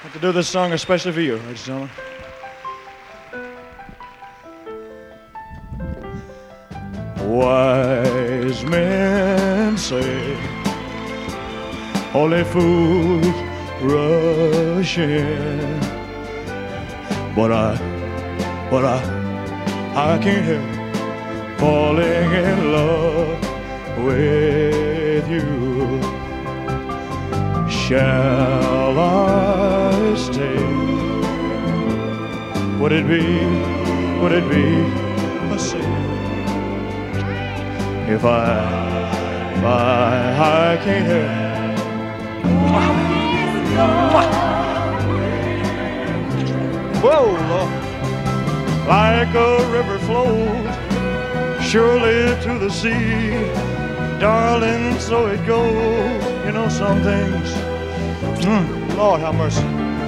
To do this song especially for you, ladies and gentlemen. Wise men say only fools rush in, but I can't help falling in love with you. Shall I stay? Would it be a sin if I can't help? Whoa, Lord. Like a river flows surely to the sea, darling, so it goes. You know some things. Lord have mercy.